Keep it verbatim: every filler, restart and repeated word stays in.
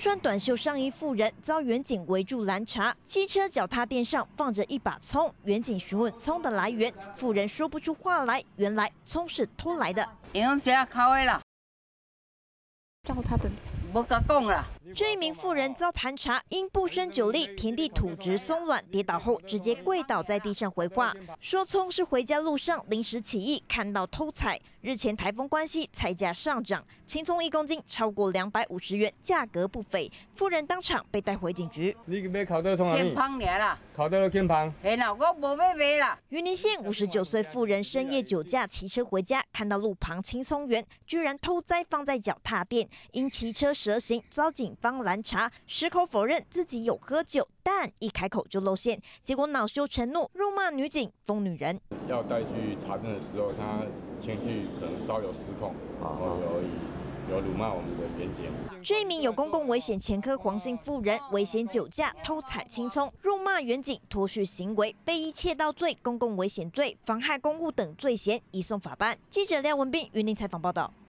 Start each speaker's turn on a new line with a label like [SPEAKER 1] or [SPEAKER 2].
[SPEAKER 1] 穿短袖上衣妇人遭远警围住拦查，汽车脚踏垫上放着一把葱，远警询问葱的来源，妇人说不出话来，原来葱是偷来的。
[SPEAKER 2] 因为这烤的啦，
[SPEAKER 3] 照他的。
[SPEAKER 2] 无甲讲啦。
[SPEAKER 1] 这一名妇人遭盘查，因不胜酒力，田地土质松软，跌倒后直接跪倒在地上回话，说葱是回家路上临时起意看到偷采。日前台风关系，菜价上涨，青葱一公斤超过两百五十元，价格不菲。妇人当场被带回警局。
[SPEAKER 4] 你要考到从哪里？
[SPEAKER 2] 偏芳尔啦，
[SPEAKER 4] 考到偏芳。
[SPEAKER 2] 嘿啦，我无要卖啦。
[SPEAKER 1] 云林县五十九岁妇人深夜酒驾骑车回家，看到路旁青松园居然偷栽放在脚踏垫，因骑车蛇行遭警方拦查，矢口否认自己有喝酒，但一开口就露馅，结果恼羞成怒，辱骂女警疯女人。
[SPEAKER 5] 要带去查证的时候，他情绪可能稍有失控，然后有有辱骂我们的员警。
[SPEAKER 1] 这一名有公共危险前科黄姓妇人危险酒驾、偷采青葱、辱骂员警脱序行为，被依窃盗罪、公共危险罪、妨害公务等罪嫌移送法办。记者廖文斌云林采访报道。